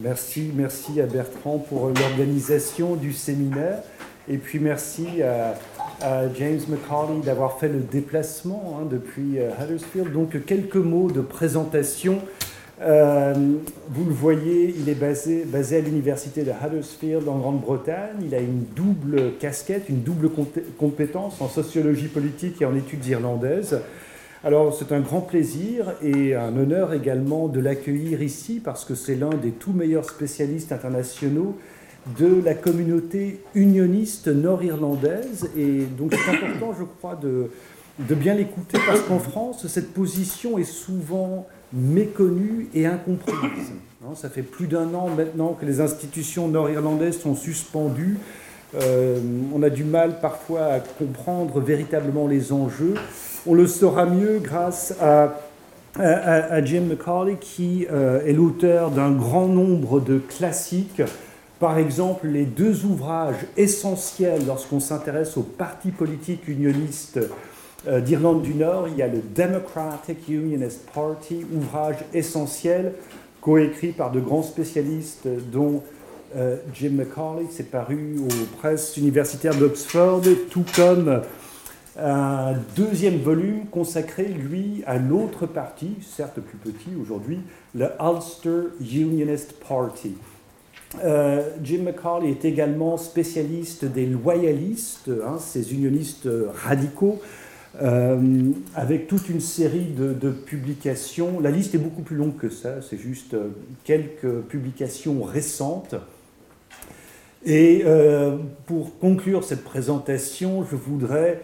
Merci à Bertrand pour l'organisation du séminaire. Et puis merci à James Macaulay d'avoir fait le déplacement depuis Huddersfield. Donc quelques mots de présentation. Vous le voyez, il est basé à l'université de Huddersfield en Grande-Bretagne. Il a une double casquette, une double compétence en sociologie politique et en études irlandaises. Alors c'est un grand plaisir et un honneur également de l'accueillir ici parce que c'est l'un des tout meilleurs spécialistes internationaux de la communauté unioniste nord-irlandaise. Et donc c'est important, je crois, de bien l'écouter parce qu'en France, cette position est souvent méconnue et incomprise. Ça fait plus d'1 an maintenant que les institutions nord-irlandaises sont suspendues. On a du mal parfois à comprendre véritablement les enjeux. On le saura mieux grâce à Jim Macaulay qui est l'auteur d'un grand nombre de classiques. Par exemple, les 2 ouvrages essentiels lorsqu'on s'intéresse aux partis politiques unionistes d'Irlande du Nord. Il y a le Democratic Unionist Party, ouvrage essentiel, coécrit par de grands spécialistes dont Jim Macaulay. C'est paru aux presses universitaires d'Oxford, tout comme un 2e volume consacré, lui, à l'autre parti, certes plus petit aujourd'hui, le Ulster Unionist Party. Jim Macaulay est également spécialiste des loyalistes, ces unionistes radicaux, avec toute une série de publications. La liste est beaucoup plus longue que ça, c'est juste quelques publications récentes. Et pour conclure cette présentation, je voudrais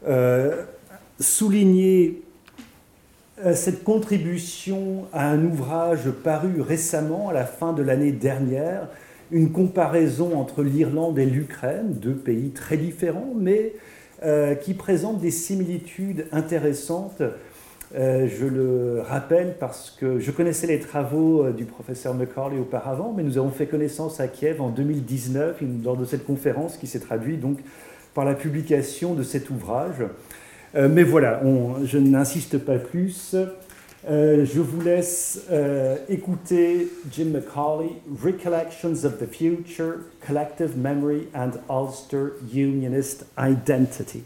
souligner cette contribution à un ouvrage paru récemment, à la fin de l'année dernière, une comparaison entre l'Irlande et l'Ukraine, 2 pays très différents, mais qui présentent des similitudes intéressantes. Je le rappelle parce que je connaissais les travaux du professeur Macaulay auparavant, mais nous avons fait connaissance à Kiev en 2019, lors de cette conférence qui s'est traduite donc par la publication de cet ouvrage. Mais voilà, je n'insiste pas plus. Je vous laisse écouter Jim Macaulay, Recollections of the Future, Collective Memory and Ulster Unionist Identity.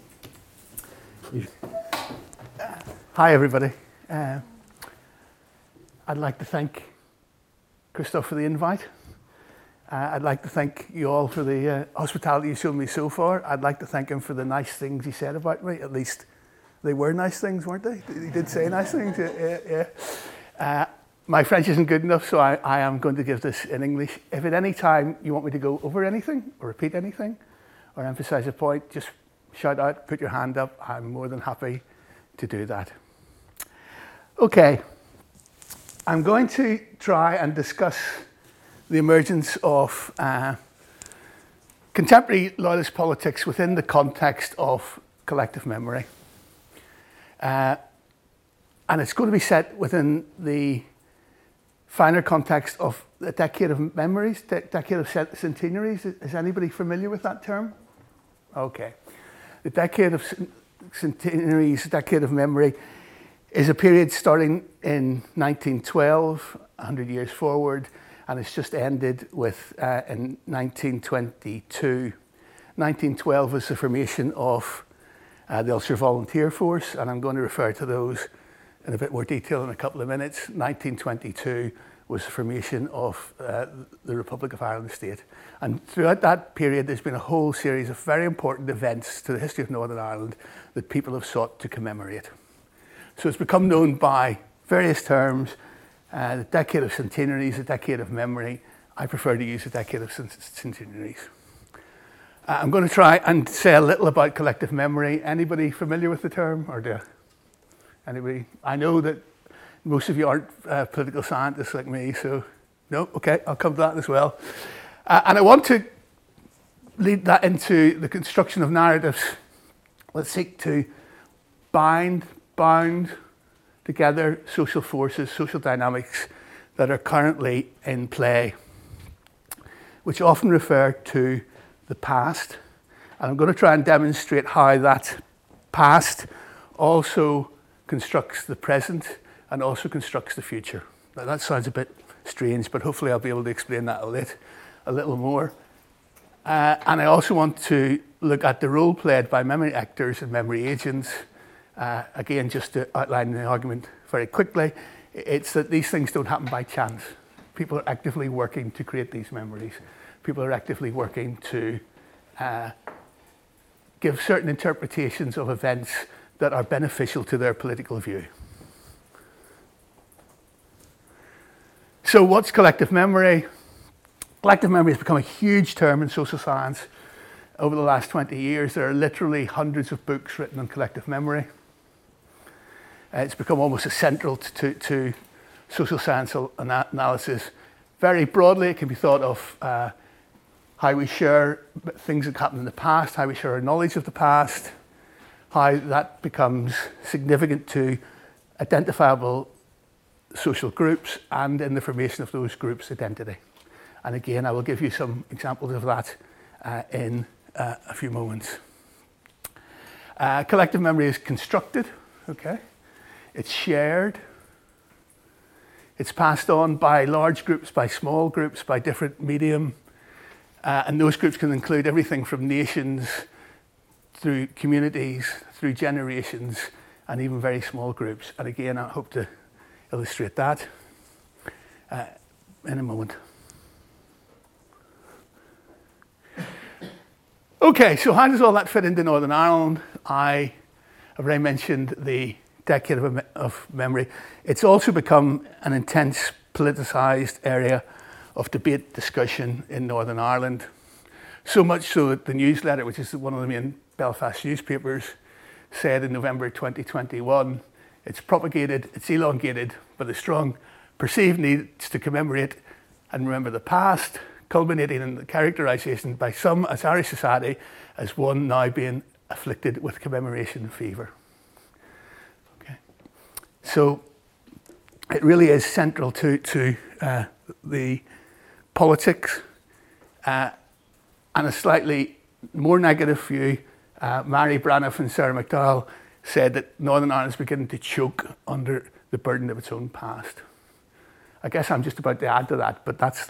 Hi, everybody. I'd like to thank Christophe for the invite. I'd like to thank you all for the hospitality you've shown me so far. I'd like to thank him for the nice things he said about me. At least they were nice things, weren't they? He did say nice things. Yeah. My French isn't good enough, so I am going to give this in English. If at any time you want me to go over anything, or repeat anything, or emphasize a point, just shout out, put your hand up. I'm more than happy to do that. Okay. I'm going to try and discuss the emergence of contemporary loyalist politics within the context of collective memory. And it's going to be set within the finer context of the decade of memories, decade of centenaries. Is anybody familiar with that term? Okay. The decade of centenaries, decade of memory, is a period starting in 1912, 100 years forward, and it's just ended with in 1922. 1912 was the formation of the Ulster Volunteer Force, and I'm going to refer to those in a bit more detail in a couple of minutes. 1922 was the formation of the Republic of Ireland state. And throughout that period, there's been a whole series of very important events to the history of Northern Ireland that people have sought to commemorate. So it's become known by various terms, the decade of centenaries, the decade of memory. I prefer to use the decade of centenaries. I'm going to try and say a little about collective memory. Anybody familiar with the term, or do anybody? I know that most of you aren't political scientists like me, so no, okay, I'll come to that as well. And I want to lead that into the construction of narratives that seek to bound together social forces, social dynamics that are currently in play, which often refer to the past. And I'm going to try and demonstrate how that past also constructs the present and also constructs the future. Now, that sounds a bit strange, but hopefully I'll be able to explain that a little more. And I also want to look at the role played by memory actors and memory agents. Again, just to outline the argument very quickly, it's that these things don't happen by chance. People are actively working to create these memories. People are actively working to give certain interpretations of events that are beneficial to their political view. So what's collective memory? Collective memory has become a huge term in social science. Over the last 20 years, there are literally hundreds of books written on collective memory. It's become almost central to social science analysis. Very broadly, it can be thought of how we share things that happened in the past, how we share our knowledge of the past, how that becomes significant to identifiable social groups and in the formation of those groups' identity. And again, I will give you some examples of that in a few moments. Collective memory is constructed, okay? It's shared. It's passed on by large groups, by small groups, by different medium. And those groups can include everything from nations through communities, through generations, and even very small groups. And again, I hope to illustrate that in a moment. Okay, so how does all that fit into Northern Ireland? I have already mentioned the decade of memory. It's also become an intense politicised area of debate, discussion in Northern Ireland. So much so that the newsletter, which is one of the main Belfast newspapers, said in November 2021, it's propagated, it's elongated, but a strong perceived need to commemorate and remember the past, culminating in the characterisation by some as Irish society as one now being afflicted with commemoration fever. Okay, so it really is central to the politics, and a slightly more negative view. Mary Braniff and Sarah McDowell said that Northern Ireland is beginning to choke under the burden of its own past. I guess I'm just about to add to that, but that's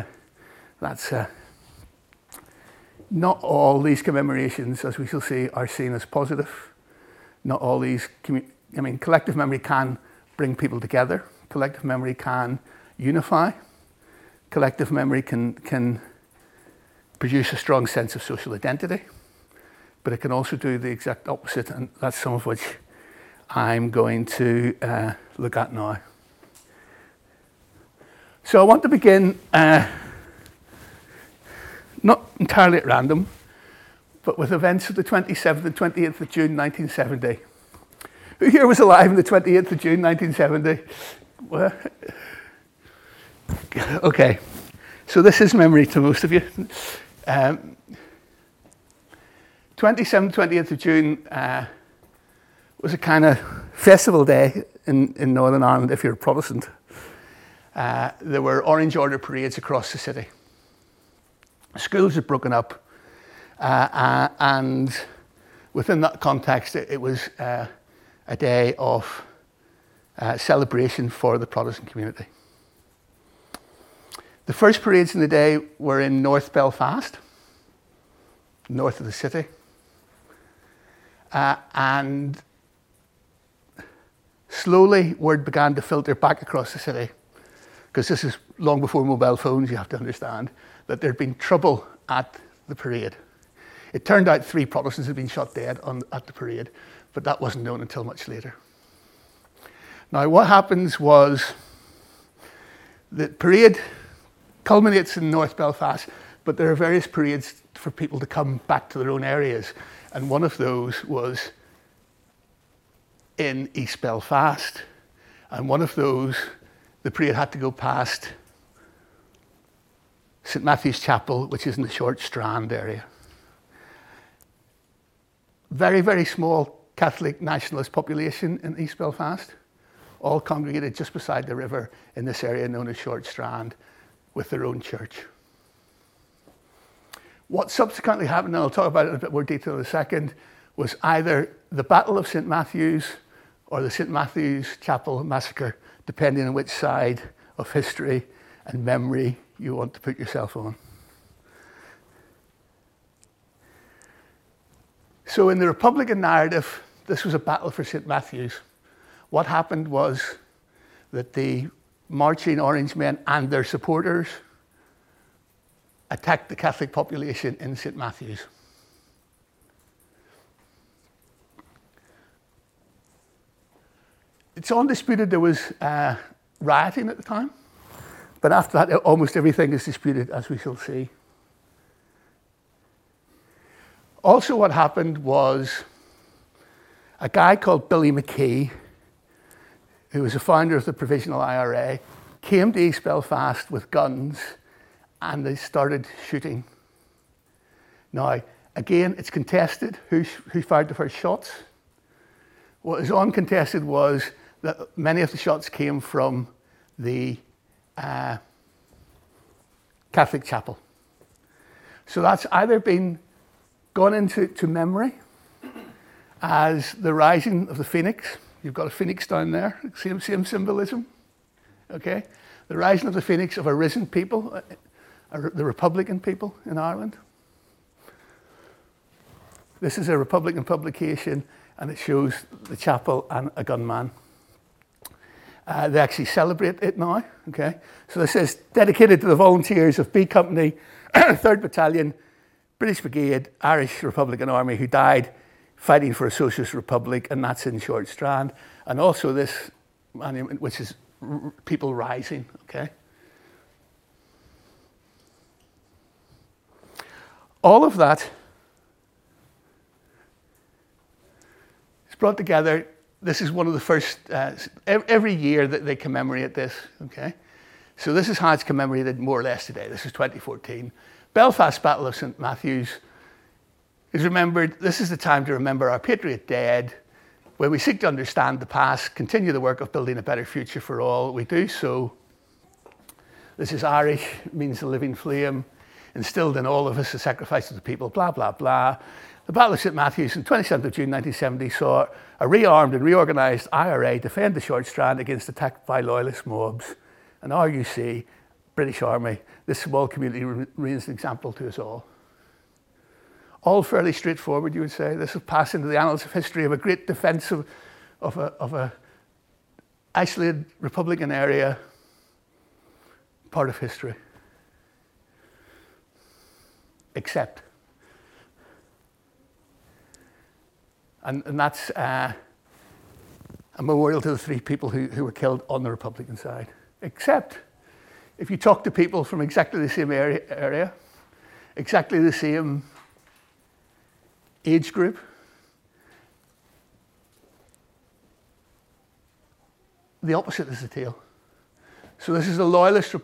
not all these commemorations, as we shall see, are seen as positive. Not all these, collective memory can bring people together. Collective memory can unify. Collective memory can produce a strong sense of social identity, but it can also do the exact opposite, and that's some of which I'm going to look at now. So I want to begin not entirely at random, but with events of the 27th and 28th of June 1970. Who here was alive on the 28th of June 1970? Well, okay, so this is memory to most of you. 27th, 20th of June was a kind of festival day in Northern Ireland if you're a Protestant. There were Orange Order parades across the city. Schools had broken up, and within that context, it was a day of celebration for the Protestant community. The first parades in the day were in North Belfast, north of the city, and slowly word began to filter back across the city, because this is long before mobile phones, you have to understand, that there'd been trouble at the parade. It turned out 3 Protestants had been shot dead at the parade, but that wasn't known until much later. Now, what happens was the parade culminates in North Belfast, but there are various parades for people to come back to their own areas, and one of those was in East Belfast, and one of those, the parade had to go past St Matthew's Chapel, which is in the Short Strand area. Very, very small Catholic nationalist population in East Belfast, all congregated just beside the river in this area known as Short Strand with their own church. What subsequently happened, and I'll talk about it in a bit more detail in a second, was either the Battle of St Matthew's or the St Matthew's Chapel massacre, depending on which side of history and memory you want to put yourself on. So in the Republican narrative, this was a battle for St. Matthew's. What happened was that the marching Orange men and their supporters attacked the Catholic population in St. Matthew's. It's undisputed there was rioting at the time, but after that, almost everything is disputed, as we shall see. Also, what happened was a guy called Billy McKee, who was a founder of the Provisional IRA, came to East Belfast with guns and they started shooting. Now, again, it's contested who fired the first shots. What is uncontested was that many of the shots came from the Catholic chapel. So that's either been gone into memory as the rising of the phoenix. You've got a phoenix down there, same symbolism, okay? The rising of the phoenix of a risen people, the Republican people in Ireland. This is a Republican publication, and it shows the chapel and a gunman. They actually celebrate it now, okay? So this is dedicated to the volunteers of B Company, 3rd Battalion, British Brigade, Irish Republican Army, who died fighting for a socialist republic, and that's in Short Strand. And also this monument, which is people rising, okay? All of that is brought together. This is one of the first, every year that they commemorate this, okay? So this is how it's commemorated more or less today. This is 2014. Belfast Battle of St. Matthew's is remembered. This is the time to remember our patriot dead. When we seek to understand the past, continue the work of building a better future for all, we do so. This is Irish, means the living flame, instilled in all of us the sacrifice of the people, blah, blah, blah. The Battle of St. Matthew's on 27th of June 1970 saw a rearmed and reorganised IRA defend the Short Strand against attack by loyalist mobs. And RUC, British Army, this small community remains an example to us all. All fairly straightforward, you would say. This will pass into the annals of history of a great defence of a isolated Republican area, part of history. Except. And that's a memorial to the 3 people who were killed on the Republican side. Except, if you talk to people from exactly the same area, exactly the same age group, the opposite is the tale. So this is the loyalist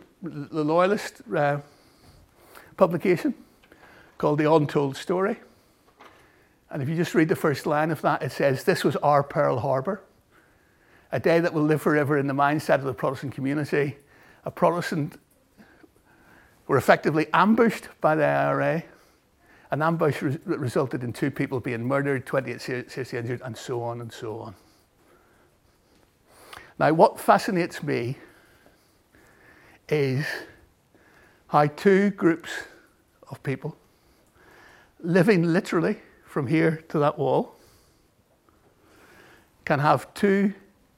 publication called The Untold Story. And if you just read the first line of that, it says, "This was our Pearl Harbor, a day that will live forever in the mindset of the Protestant community. A Protestant were effectively ambushed by the IRA. An ambush resulted in 2 people being murdered, 28 seriously injured, and so on and so on." Now, what fascinates me is how 2 groups of people living literally from here to that wall can have 2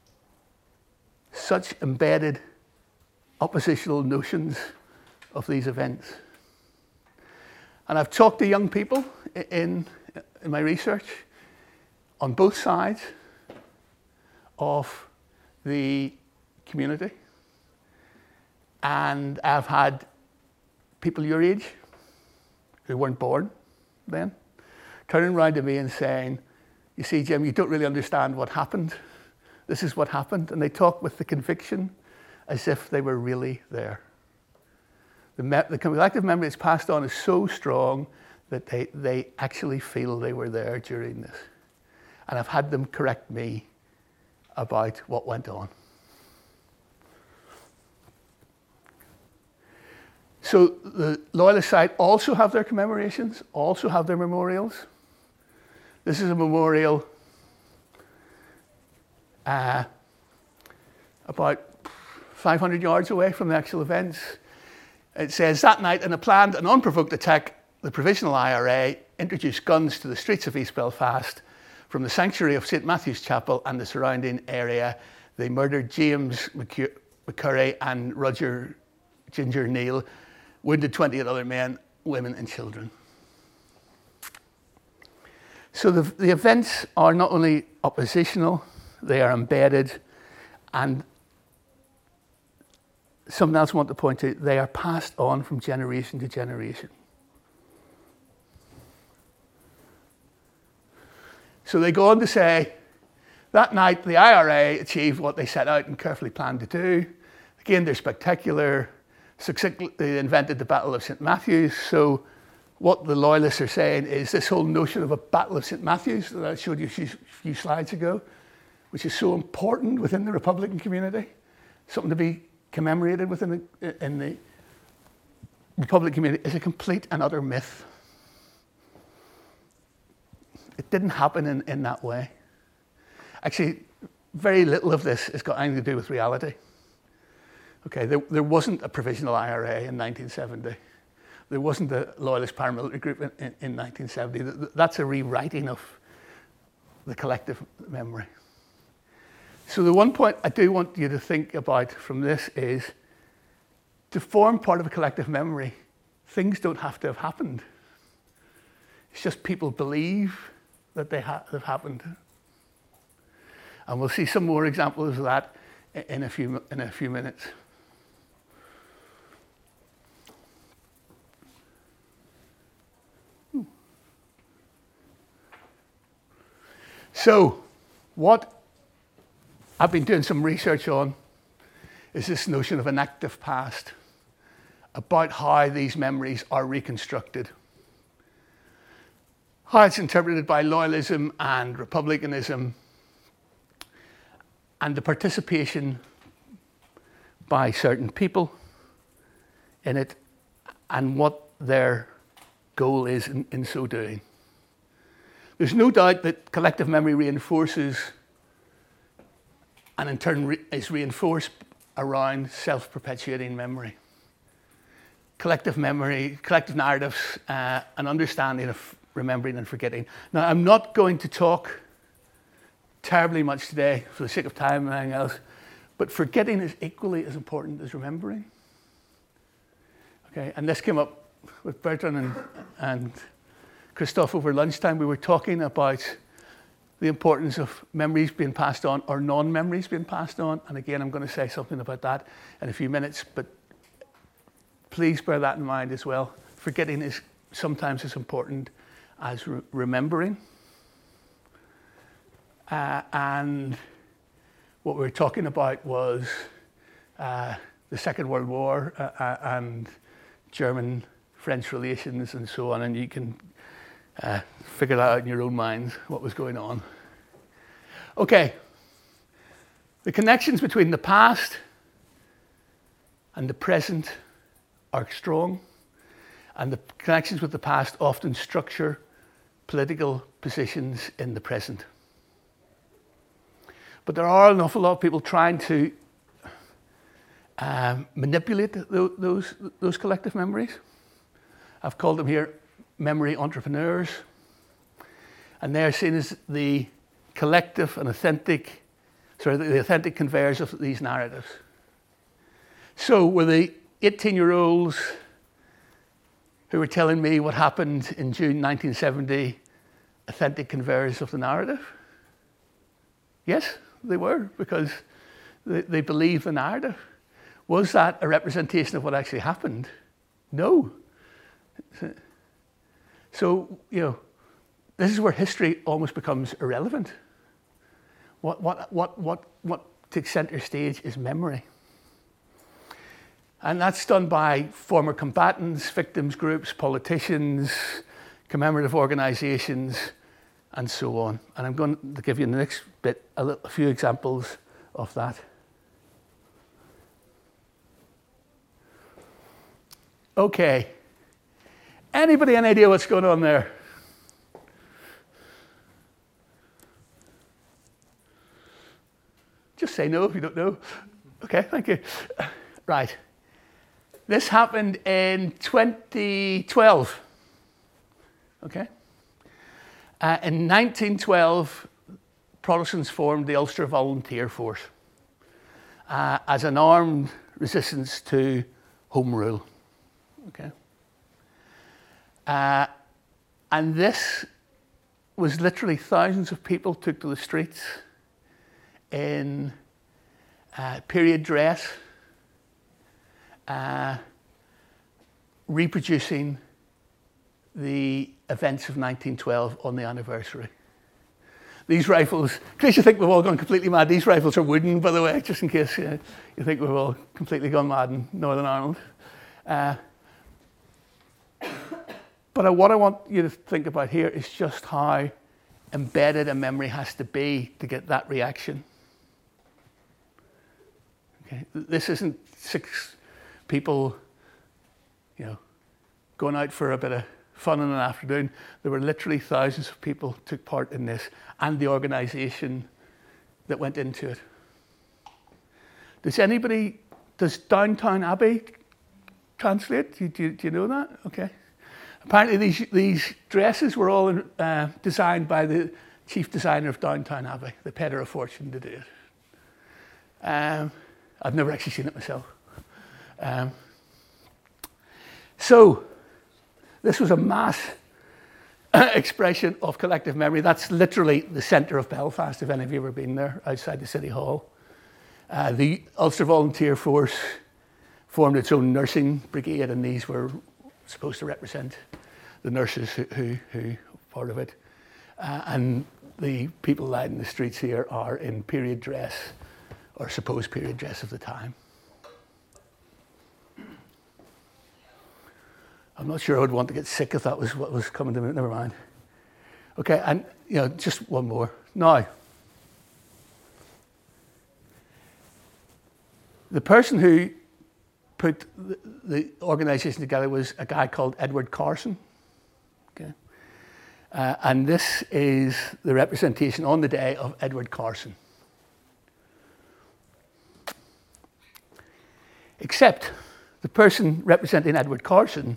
such embedded oppositional notions of these events. And I've talked to young people in my research on both sides of the community. And I've had people your age who weren't born then turning around to me and saying, "You see, Jim, you don't really understand what happened. This is what happened." And they talk with the conviction as if they were really there. The collective memory that's passed on is so strong that they actually feel they were there during this. And I've had them correct me about what went on. So the loyalist side also have their commemorations, also have their memorials. This is a memorial about 500 yards away from the actual events. It says, that night in a planned and unprovoked attack, the Provisional IRA introduced guns to the streets of East Belfast. From the sanctuary of St Matthew's Chapel and the surrounding area, they murdered James McCurry and Roger Ginger Neal, wounded 28 other men, women and children. So the events are not only oppositional, they are embedded, and something else I want to point out, they are passed on from generation to generation. So they go on to say, that night the IRA achieved what they set out and carefully planned to do. Again, they're spectacular. Succinctly, they invented the Battle of St Matthews. So what the loyalists are saying is this whole notion of a Battle of St Matthews that I showed you a few slides ago, which is so important within the Republican community, something to be commemorated within in the Republican community, is a complete and utter myth. It didn't happen in that way. Actually, very little of this has got anything to do with reality. Okay, there wasn't a provisional IRA in 1970. There wasn't a loyalist paramilitary group in 1970. That's a rewriting of the collective memory. So the one point I do want you to think about from this is, to form part of a collective memory, things don't have to have happened. It's just people believe that they have happened. And we'll see some more examples of that in a few minutes. So, what I've been doing some research on is this notion of an active past, about how these memories are reconstructed, how it's interpreted by loyalism and republicanism, and the participation by certain people in it, and what their goal is in so doing. There's no doubt that collective memory reinforces, and in turn is reinforced around self-perpetuating memory. Collective memory, collective narratives, an understanding of remembering and forgetting. Now, I'm not going to talk terribly much today for the sake of time and anything else, but forgetting is equally as important as remembering. Okay, and this came up with Bertrand and Christophe over lunchtime. We were talking about the importance of memories being passed on or non-memories being passed on. And again, I'm going to say something about that in a few minutes, but please bear that in mind as well. Forgetting is sometimes as important as remembering. And what we were talking about was the Second World War and German-French relations and so on, and you can figure that out in your own minds, what was going on. Okay, the connections between the past and the present are strong, and the connections with the past often structure political positions in the present. But there are an awful lot of people trying to manipulate those collective memories. I've called them here memory entrepreneurs, and they're seen as the collective and authentic, the authentic conveyors of these narratives. So were the 18-year-olds who were telling me what happened in June 1970 authentic conveyors of the narrative? Yes, they were, because they believed the narrative. Was that a representation of what actually happened? No. So, this is where history almost becomes irrelevant. What takes center stage is memory. And that's done by former combatants, victims groups, politicians, commemorative organizations, and so on. And I'm going to give you in the next bit a few examples of that. Okay. Anybody any idea what's going on there? Just say no if you don't know. Okay, thank you. Right. This happened in 2012. Okay. In 1912, Protestants formed the Ulster Volunteer Force as an armed resistance to Home Rule. Okay. And this was literally thousands of people took to the streets in period dress, reproducing the events of 1912 on the anniversary. These rifles, in case you think we've all gone completely mad, these rifles are wooden, by the way, just in case you think we've all completely gone mad in Northern Ireland. But what I want you to think about here is just how embedded a memory has to be to get that reaction. Okay? This isn't 6 people, going out for a bit of fun in an afternoon. There were literally thousands of people took part in this, and the organisation that went into it. Does Downtown Abbey translate? Do you know that? Okay. Apparently these dresses were all designed by the chief designer of Downtown Abbey. They paid her a fortune to do it. I've never actually seen it myself. So this was a mass expression of collective memory. That's literally the centre of Belfast, if any of you have ever been there, outside the City Hall. The Ulster Volunteer Force formed its own nursing brigade, and these were supposed to represent the nurses who part of it. And the people lying in the streets here are in period dress, or supposed period dress of the time. I'm not sure I would want to get sick if that was what was coming to me. Never mind. Okay, and just one more. Now, the person who put the organisation together was a guy called Edward Carson. Okay, and this is the representation on the day of Edward Carson. Except the person representing Edward Carson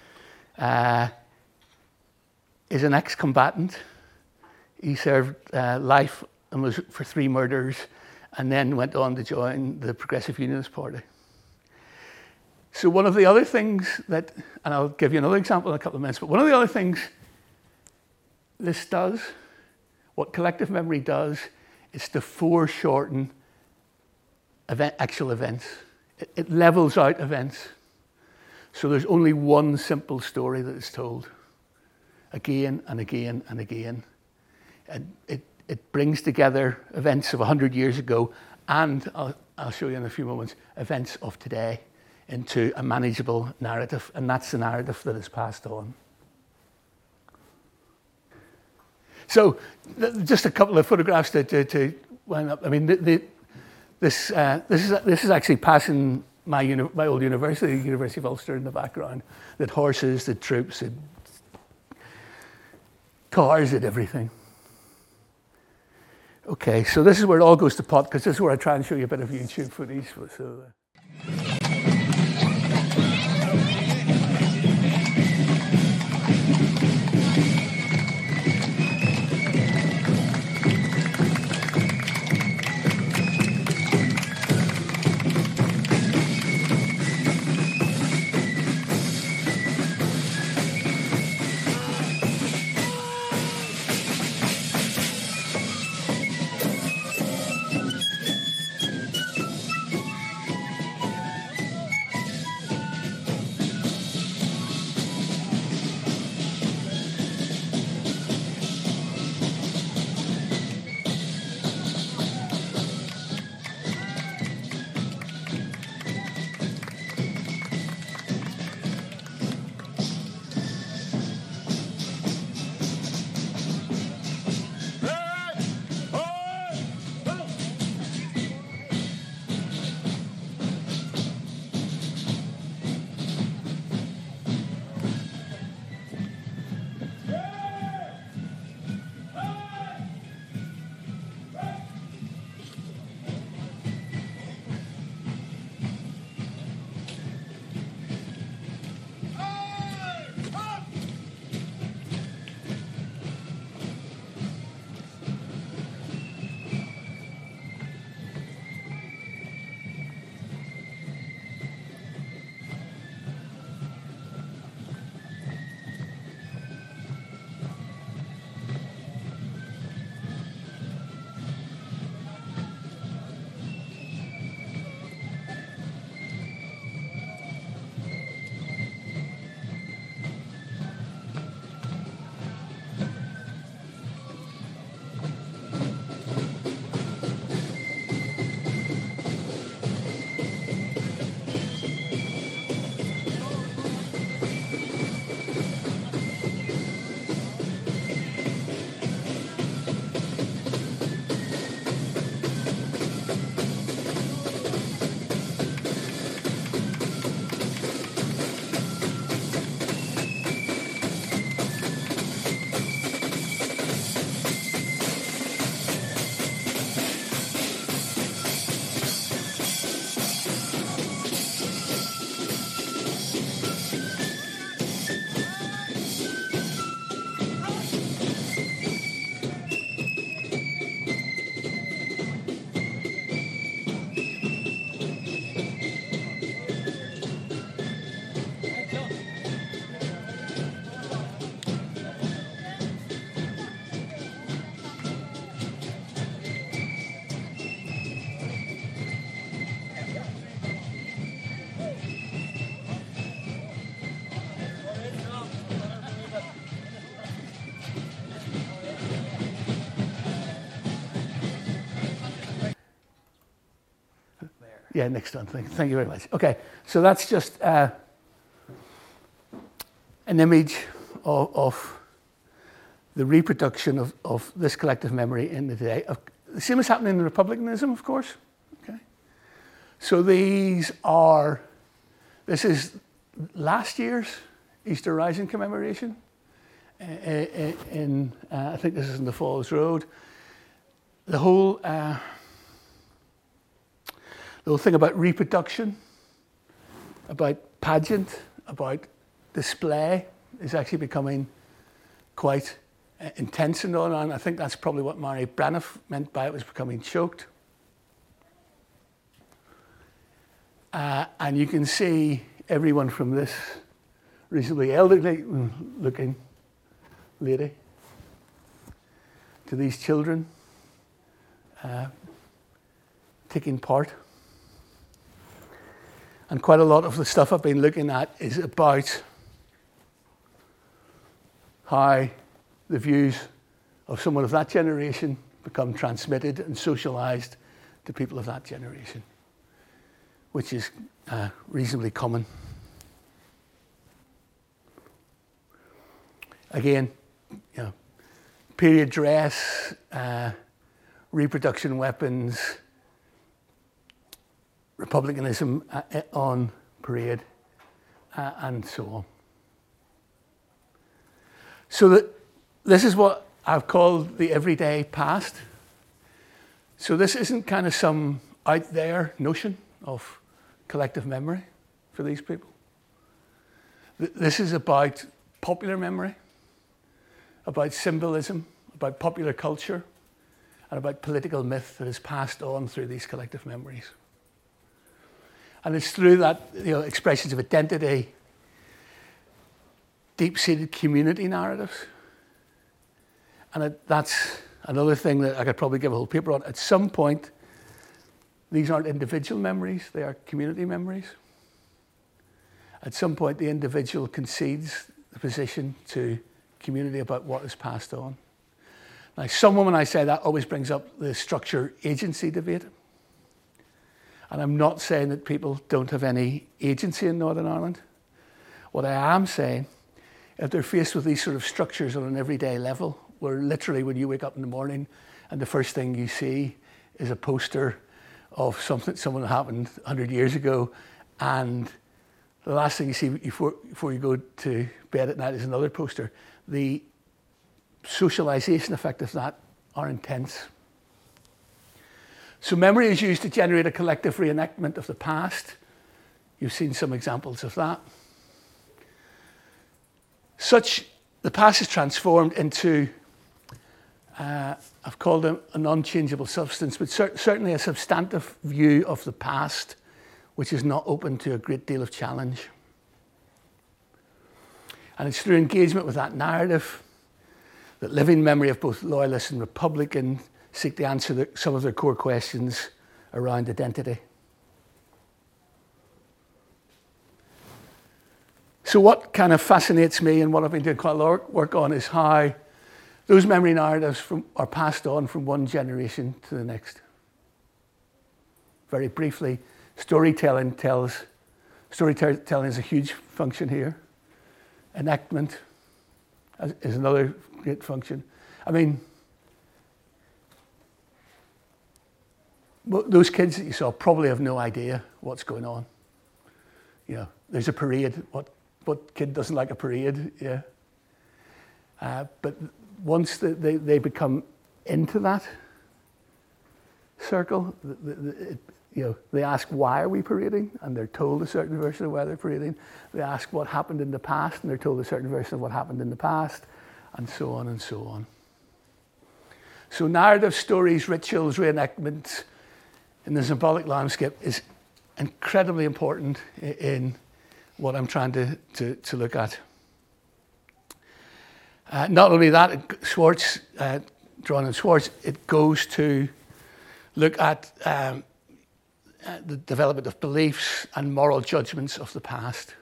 is an ex-combatant. He served life and was for 3 murders, and then went on to join the Progressive Unionist Party. So one of the other things that, and I'll give you another example in a couple of minutes, but one of the other things this does, what collective memory does, is to foreshorten actual events. It levels out events. So there's only one simple story that is told again and again and again. And it brings together events of 100 years ago, and I'll show you in a few moments, events of today into a manageable narrative, and that's the narrative that is passed on. So just a couple of photographs to wind up. I mean, this is actually passing my old university, the University of Ulster, in the background. That horses, the troops, the cars, and everything. Okay, so this is where it all goes to pot, because this is where I try and show you a bit of YouTube footage. So. Yeah, next one. Thank you very much. Okay, so that's just an image of the reproduction of this collective memory in the day. The same is happening in republicanism, of course. Okay, so this is last year's Easter Rising commemoration. I think this is in the Falls Road. The whole thing about reproduction, about pageant, about display is actually becoming quite intense and all, and I think that's probably what Mary Braniff meant by it was becoming choked. And you can see everyone from this reasonably elderly looking lady to these children taking part. And quite a lot of the stuff I've been looking at is about how the views of someone of that generation become transmitted and socialized to people of that generation, which is reasonably common. Again, period dress, reproduction weapons, republicanism on parade, and so on. So this is what I've called the everyday past. So this isn't kind of some out there notion of collective memory for these people. This is about popular memory, about symbolism, about popular culture, and about political myth that is passed on through these collective memories. And it's through that, expressions of identity, deep-seated community narratives. And that's another thing that I could probably give a whole paper on. At some point, these aren't individual memories, they are community memories. At some point, the individual concedes the position to community about what is passed on. Now, someone, when I say that, always brings up the structure-agency debate. And I'm not saying that people don't have any agency in Northern Ireland. What I am saying, if they're faced with these sort of structures on an everyday level, where literally when you wake up in the morning and the first thing you see is a poster of something that happened 100 years ago, and the last thing you see before you go to bed at night is another poster, the socialization effect of that are intense. So memory is used to generate a collective reenactment of the past. You've seen some examples of that. The past is transformed into, I've called it an unchangeable substance, but certainly a substantive view of the past, which is not open to a great deal of challenge. And it's through engagement with that narrative that living memory of both loyalist and Republican seek to answer some of their core questions around identity. So what kind of fascinates me and what I've been doing quite a lot of work on is how those memory narratives are passed on from one generation to the next. Very briefly, storytelling is a huge function here. Enactment is another great function. I mean, those kids that you saw probably have no idea what's going on. There's a parade. What kid doesn't like a parade? Yeah. But once they become into that circle, they ask, why are we parading? And they're told a certain version of why they're parading. They ask what happened in the past, and they're told a certain version of what happened in the past, and so on and so on. So narrative, stories, rituals, reenactments in the symbolic landscape is incredibly important in what I'm trying to look at. Not only that, Schwartz, drawn in Schwartz, it goes to look at the development of beliefs and moral judgments of the past.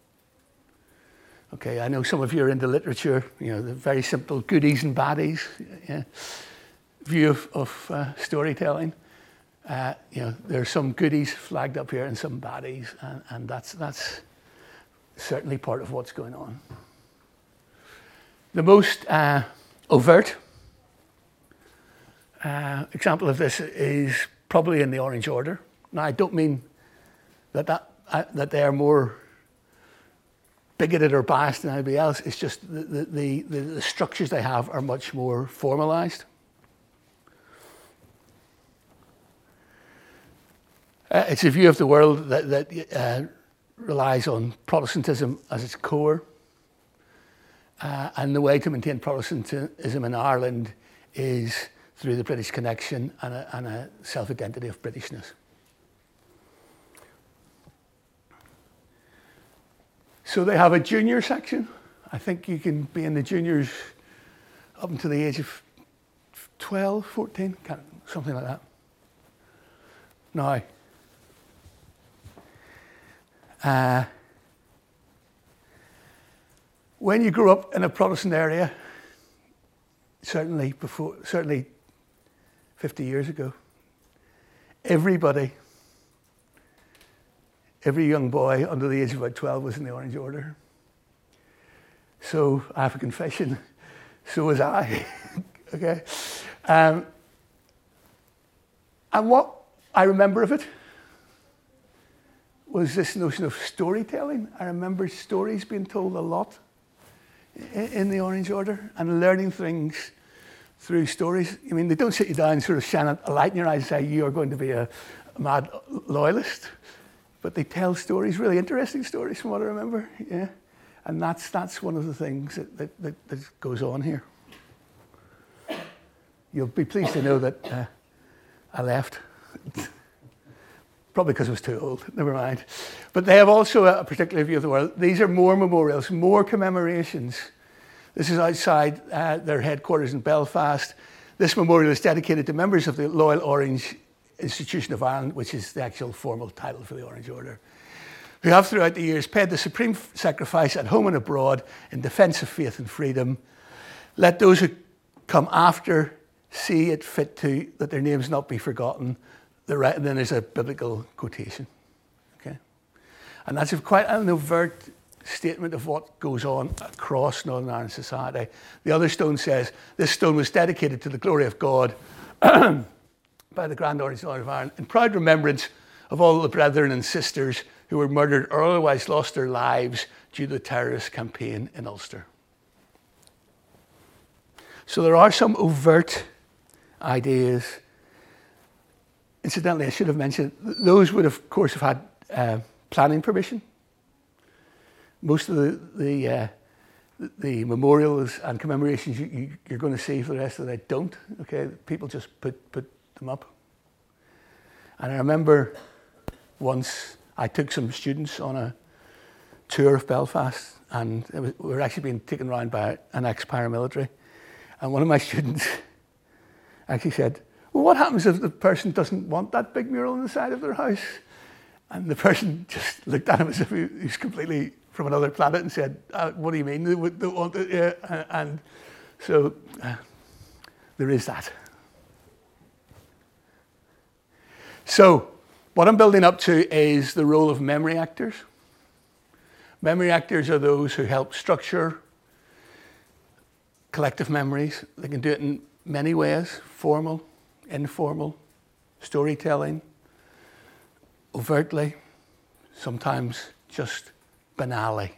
Okay, I know some of you are into literature, the very simple goodies and baddies view of storytelling. There's some goodies flagged up here and some baddies, and that's certainly part of what's going on. The most overt example of this is probably in the Orange Order. Now, I don't mean that they are more bigoted or biased than anybody else. It's just the structures they have are much more formalized. It's a view of the world that relies on Protestantism as its core. And the way to maintain Protestantism in Ireland is through the British connection and a self-identity of Britishness. So they have a junior section. I think you can be in the juniors up until the age of 12, 14, something like that. Now, when you grew up in a Protestant area, certainly 50 years ago, every young boy under the age of about 12 was in the Orange Order. So I have a confession, so was I. Okay? And what I remember of it was this notion of storytelling. I remember stories being told a lot in the Orange Order and learning things through stories. I mean, they don't sit you down and sort of shine a light in your eyes and say, you are going to be a mad loyalist. But they tell stories, really interesting stories from what I remember. Yeah. And that's one of the things that goes on here. You'll be pleased to know that I left. Probably because I was too old, never mind. But they have also a particular view of the world. These are more memorials, more commemorations. This is outside their headquarters in Belfast. This memorial is dedicated to members of the Loyal Orange Institution of Ireland, which is the actual formal title for the Orange Order, who have throughout the years paid the supreme sacrifice at home and abroad in defence of faith and freedom. Let those who come after see it fit to that their names not be forgotten. And then there's a biblical quotation. Okay? And that's quite an overt statement of what goes on across Northern Ireland society. The other stone says, this stone was dedicated to the glory of God by the Grand Orange Order of Ireland in proud remembrance of all the brethren and sisters who were murdered or otherwise lost their lives due to the terrorist campaign in Ulster. So there are some overt ideas. Incidentally, I should have mentioned, those would, of course, have had planning permission. Most of the memorials and commemorations you're going to see for the rest of the day don't. Okay, people just put them up. And I remember once I took some students on a tour of Belfast, and we were actually being taken around by an ex-paramilitary. And one of my students actually said, well, what happens if the person doesn't want that big mural on the side of their house? And the person just looked at him as if he was completely from another planet and said, what do you mean they don't want it? Yeah. And so there is that. So what I'm building up to is the role of memory actors. Memory actors are those who help structure collective memories. They can do it in many ways: formal, informal, storytelling, overtly, sometimes just banally.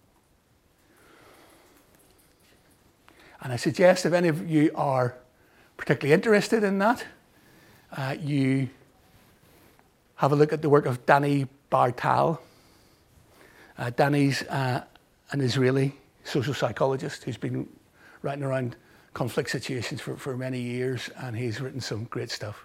And I suggest if any of you are particularly interested in that, you have a look at the work of Danny Bartal. Danny's an Israeli social psychologist who's been writing around conflict situations for many years, and he's written some great stuff.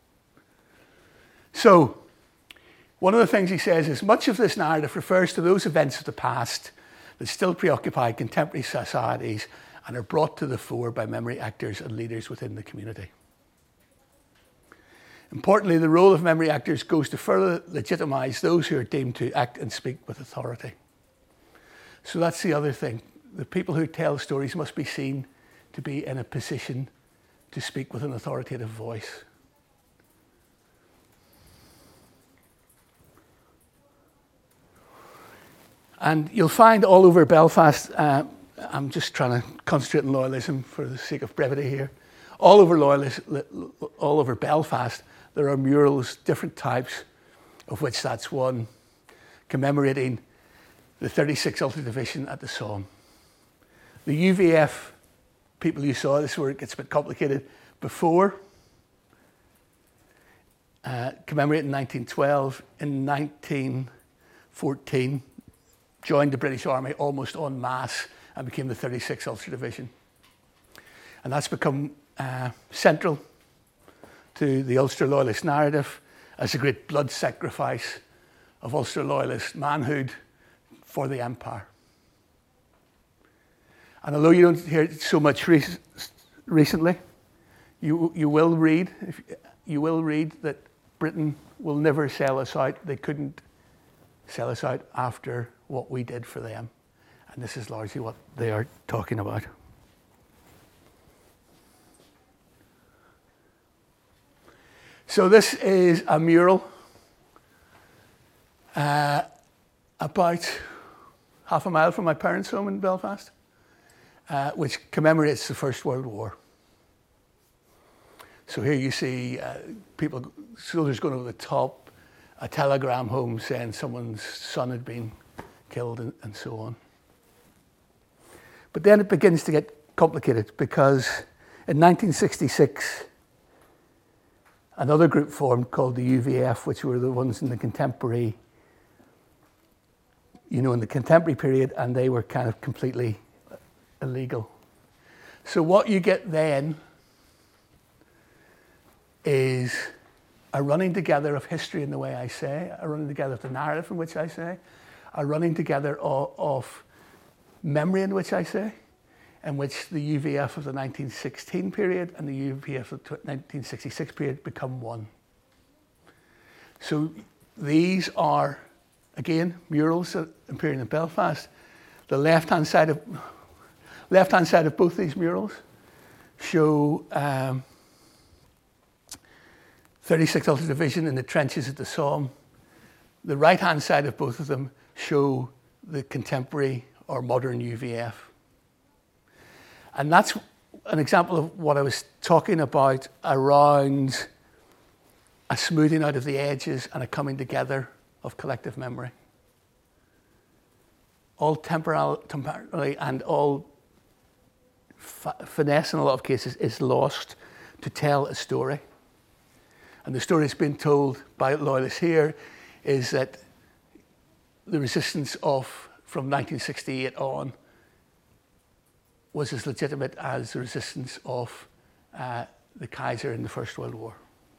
So, one of the things he says is much of this narrative refers to those events of the past that still preoccupy contemporary societies and are brought to the fore by memory actors and leaders within the community. Importantly, the role of memory actors goes to further legitimize those who are deemed to act and speak with authority. So that's the other thing. The people who tell stories must be seen to be in a position to speak with an authoritative voice. And you'll find all over Belfast, I'm just trying to concentrate on loyalism for the sake of brevity here. All over Belfast, there are murals, different types, of which that's one, commemorating the 36th Ulster Division at the Somme. The UVF people you saw, this is where it gets a bit complicated, before, commemorated in 1912, in 1914, joined the British Army almost en masse and became the 36th Ulster Division. And that's become central to the Ulster Loyalist narrative as a great blood sacrifice of Ulster Loyalist manhood for the Empire. And although you don't hear it so much recently, you will read that Britain will never sell us out. They couldn't sell us out after what we did for them. And this is largely what they are talking about. So this is a mural about half a mile from my parents' home in Belfast, which commemorates the First World War. So here you see soldiers going over the top, a telegram home saying someone's son had been killed and so on. But then it begins to get complicated because in 1966, another group formed called the UVF, which were the ones in the contemporary, in the contemporary period, and they were kind of completely illegal. So what you get then is a running together of history in the way I say, a running together of the narrative in which I say, a running together of memory in which I say, in which the UVF of the 1916 period and the UVF of the 1966 period become one. So these are, again, murals that appear in Belfast. The left-hand side of both these murals show 36th Ulster Division in the trenches at the Somme. The right-hand side of both of them show the contemporary or modern UVF. And that's an example of what I was talking about around a smoothing out of the edges and a coming together of collective memory. All temporarily and all finesse in a lot of cases is lost to tell a story. And the story that's been told by loyalists here is that the resistance from 1968 on was as legitimate as the resistance of the Kaiser in the First World War.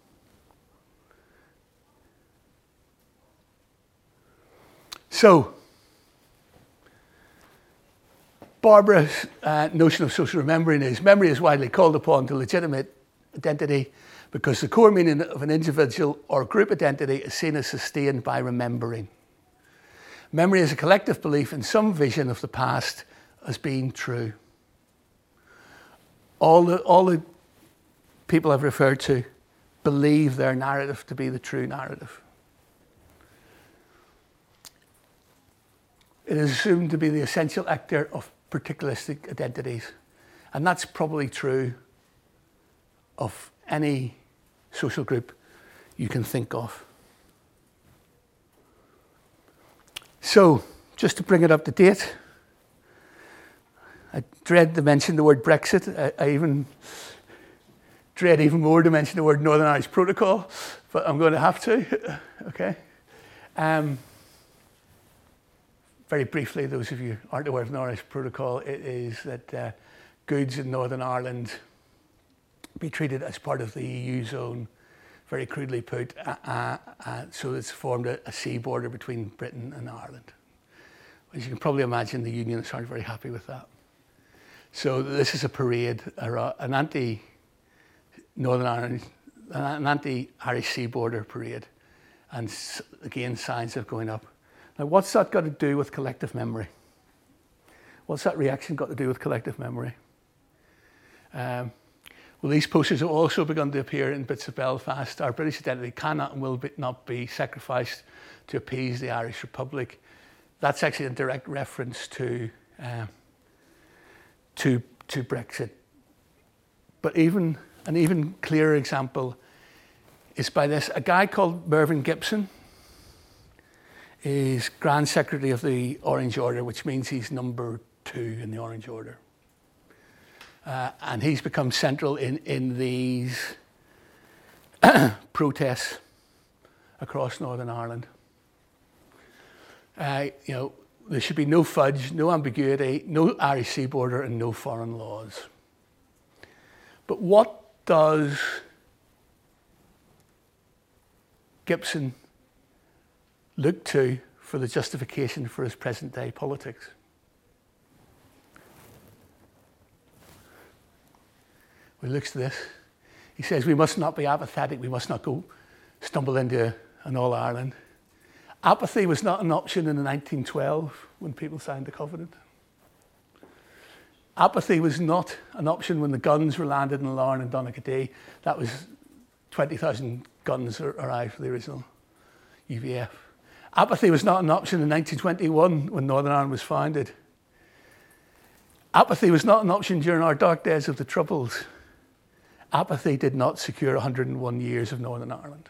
So, Barbara's notion of social remembering is memory is widely called upon to legitimate identity because the core meaning of an individual or group identity is seen as sustained by remembering. Memory is a collective belief in some vision of the past as being true. All the people I've referred to believe their narrative to be the true narrative. It is assumed to be the essential actor of particularistic identities. And that's probably true of any social group you can think of. So, just to bring it up to date, I dread to mention the word Brexit. I even dread even more to mention the word Northern Irish Protocol, but I'm going to have to, okay? Very briefly, those of you who aren't aware of the Northern Irish Protocol, it is that goods in Northern Ireland be treated as part of the EU zone, very crudely put, so it's formed a sea border between Britain and Ireland. As you can probably imagine, the unionists aren't very happy with that. So this is a parade, an anti-Northern Ireland, an anti-Irish sea border parade, and again, signs of going up. Now, what's that got to do with collective memory? What's that reaction got to do with collective memory? Well, these posters have also begun to appear in bits of Belfast. Our British identity cannot and will not be sacrificed to appease the Irish Republic. that's actually a direct reference to Brexit. But an even clearer example is by this. A guy called Mervyn Gibson is Grand Secretary of the Orange Order, which means he's number 2 in the Orange Order. And he's become central in these protests across Northern Ireland. There should be no fudge, no ambiguity, no Irish sea border, and no foreign laws. But what does Gibson look to for the justification for his present-day politics? Well, he looks to this. He says, we must not be apathetic. We must not stumble into an All-Ireland. Apathy was not an option in 1912 when people signed the Covenant. Apathy was not an option when the guns were landed in Larne and Donaghadee. That was 20,000 guns arrived for the original UVF. Apathy was not an option in 1921 when Northern Ireland was founded. Apathy was not an option during our dark days of the Troubles. Apathy did not secure 101 years of Northern Ireland.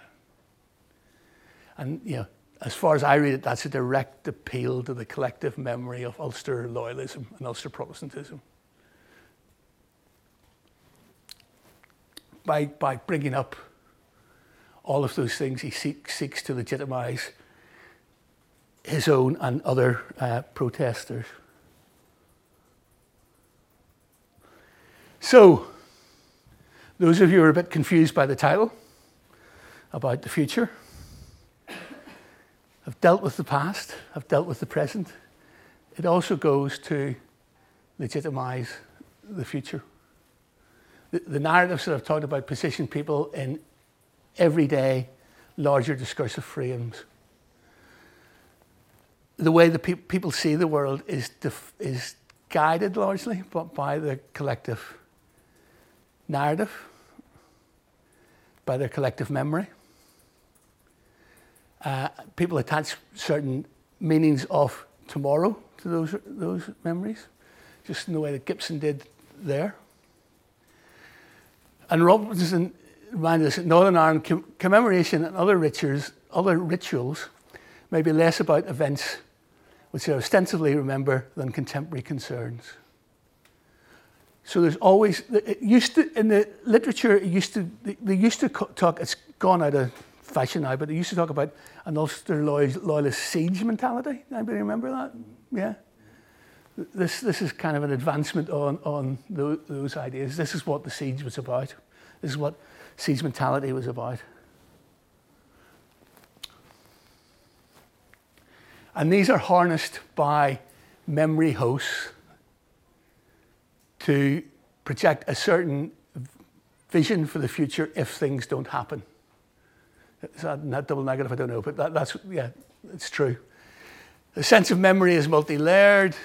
And, as far as I read it, that's a direct appeal to the collective memory of Ulster loyalism and Ulster Protestantism. By bringing up all of those things, he seeks to legitimise his own and other protesters. So, those of you who are a bit confused by the title about the future, have dealt with the past, have dealt with the present. It also goes to legitimise the future. The narratives that I've talked about position people in everyday, larger discursive frames. The way that people see the world is guided largely by the collective narrative, by their collective memory. People attach certain meanings of tomorrow to those memories, just in the way that Gibson did there. And Robinson reminded us that Northern Ireland commemoration and other rituals may be less about events which they ostensibly remember than contemporary concerns. So there's always, in the literature, they used to talk, it's gone out of fashion now, but they used to talk about an Ulster loyalist siege mentality. Anybody remember that? Yeah. This is kind of an advancement on those ideas. This is what the siege was about. This is what siege mentality was about. And these are harnessed by memory hosts to project a certain vision for the future if things don't happen. Is that not double negative? I don't know, but that's it's true. The sense of memory is multi-layered.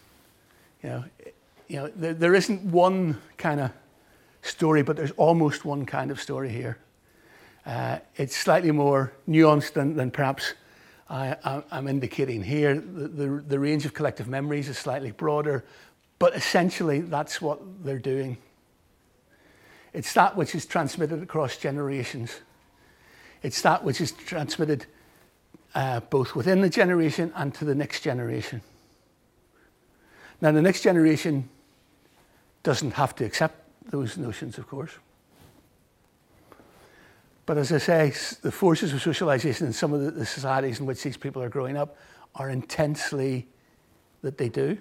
There isn't one kind of story, but there's almost one kind of story here. It's slightly more nuanced than perhaps I'm indicating here. The range of collective memories is slightly broader, but essentially that's what they're doing. It's that which is transmitted across generations. It's that which is transmitted both within the generation and to the next generation. Now, the next generation doesn't have to accept those notions, of course. But as I say, the forces of socialization in some of the societies in which these people are growing up are intensely that they do.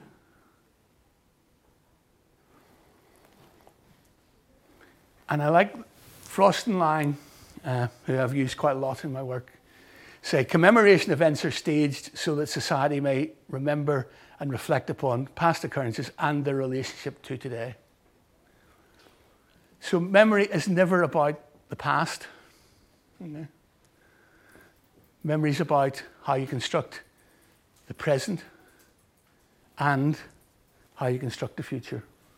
And I like Frost and Lang, who I've used quite a lot in my work, say commemoration events are staged so that society may remember and reflect upon past occurrences and their relationship to today. So memory is never about the past. Okay. Memory is about how you construct the present and how you construct the future.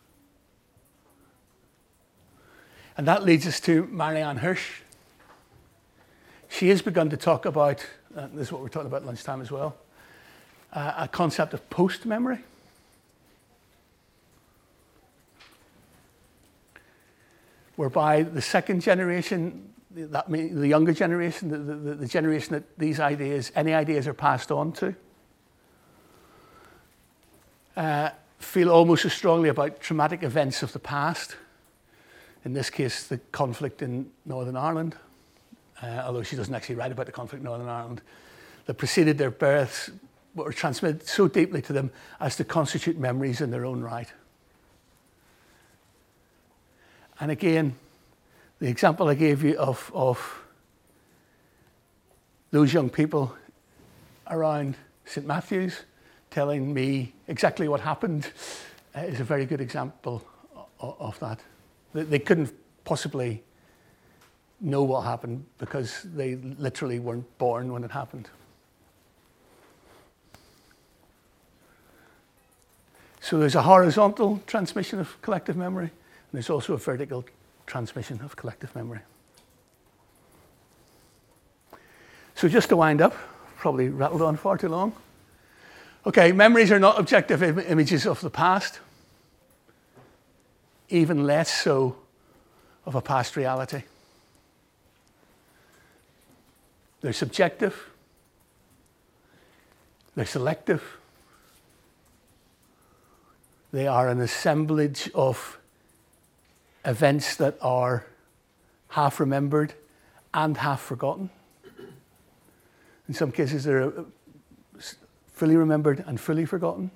And that leads us to Marianne Hirsch. She has begun to talk about, this is what we're talking about at lunchtime as well, a concept of post-memory. Whereby the second generation, that means the younger generation, the generation that these ideas, any ideas are passed on to, feel almost as strongly about traumatic events of the past. In this case, the conflict in Northern Ireland, although she doesn't actually write about the conflict in Northern Ireland, that preceded their births, were transmitted so deeply to them as to constitute memories in their own right. And again, the example I gave you of those young people around St. Matthew's telling me exactly what happened is a very good example of that. They couldn't possibly know what happened because they literally weren't born when it happened. So there's a horizontal transmission of collective memory, and there's also a vertical transmission of collective memory. So just to wind up, probably rattled on far too long. Okay, memories are not objective images of the past, even less so of a past reality. They're subjective, they're selective, they are an assemblage of events that are half remembered and half forgotten. In some cases, they're fully remembered and fully forgotten.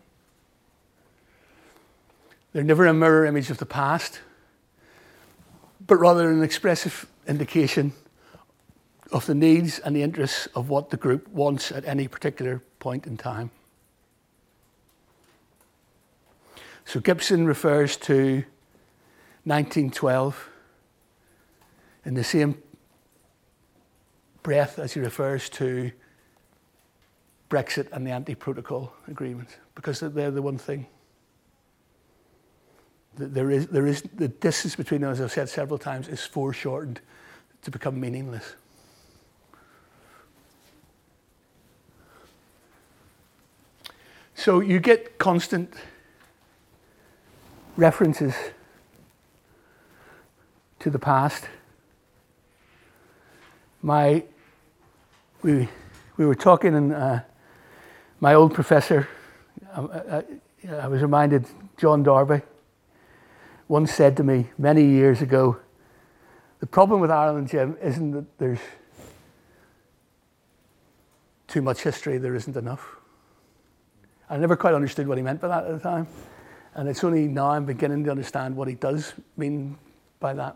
They're never a mirror image of the past, but rather an expressive indication of the needs and the interests of what the group wants at any particular point in time. So Gibson refers to 1912 in the same breath as he refers to Brexit and the anti-protocol agreement, because they're the one thing. There is the distance between them, as I've said several times, is foreshortened to become meaningless. So you get constant references to the past. We were talking, and my old professor, I was reminded, John Darby, once said to me many years ago, the problem with Ireland, Jim, isn't that there's too much history, there isn't enough. I never quite understood what he meant by that at the time. And it's only now I'm beginning to understand what he does mean by that.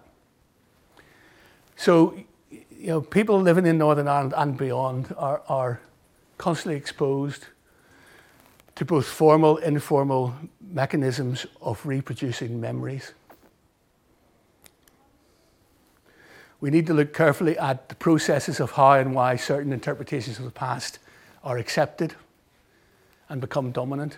So, you know, people living in Northern Ireland and beyond are constantly exposed to both formal, informal mechanisms of reproducing memories. We need to look carefully at the processes of how and why certain interpretations of the past are accepted and become dominant.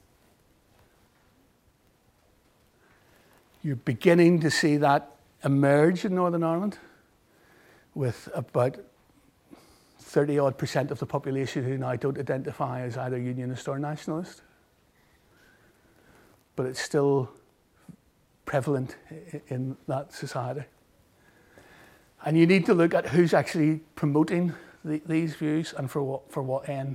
You're beginning to see that emerge in Northern Ireland, with about 30-odd% of the population who now don't identify as either unionist or nationalist. But it's still prevalent in that society. And you need to look at who's actually promoting these views and for what end.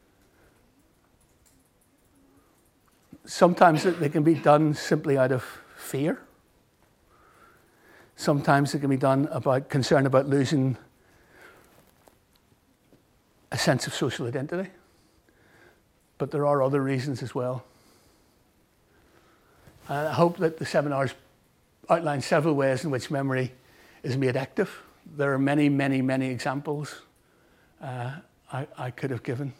Sometimes they can be done simply out of fear. Sometimes it can be done about concern about losing a sense of social identity. But there are other reasons as well. And I hope that the seminars outline several ways in which memory is made active. There are many, many, many examples I could have given.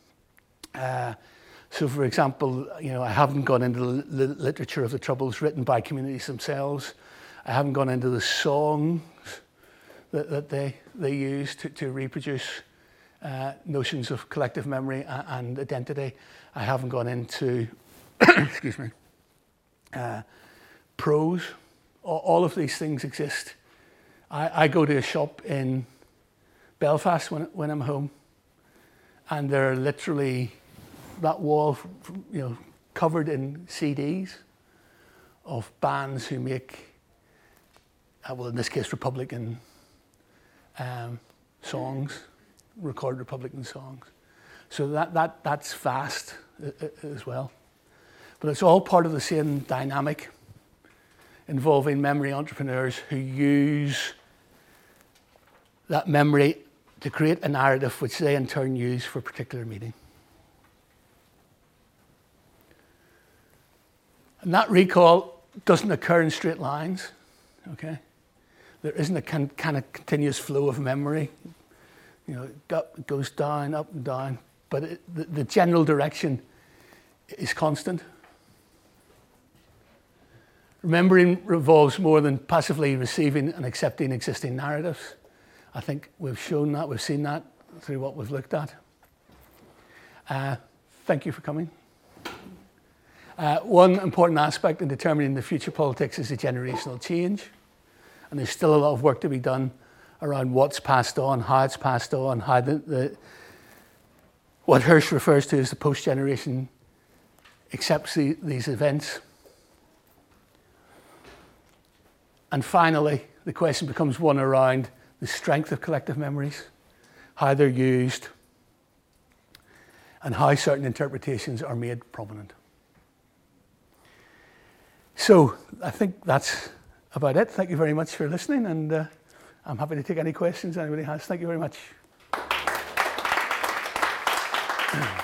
So, for example, you know, I haven't gone into the literature of the Troubles written by communities themselves. I haven't gone into the songs that they use to reproduce notions of collective memory and identity. I haven't gone into, excuse me, prose. All of these things exist. I go to a shop in Belfast when I'm home, and there are literally that wall, covered in CDs of bands who make, well, in this case, Republican songs, record Republican songs. So that's vast as well. But it's all part of the same dynamic involving memory entrepreneurs who use that memory to create a narrative which they in turn use for a particular meeting. And that recall doesn't occur in straight lines, okay? There isn't a kind of continuous flow of memory. It goes down, up and down, but the general direction is constant. Remembering revolves more than passively receiving and accepting existing narratives. I think we've shown that, we've seen that through what we've looked at. Thank you for coming. One important aspect in determining the future politics is the generational change. And there's still a lot of work to be done around what's passed on, how it's passed on, how what Hirsch refers to as the post-generation accepts these events. And finally, the question becomes one around the strength of collective memories, how they're used, and how certain interpretations are made prominent. So I think that's about it. Thank you very much for listening, and I'm happy to take any questions anybody has. Thank you very much.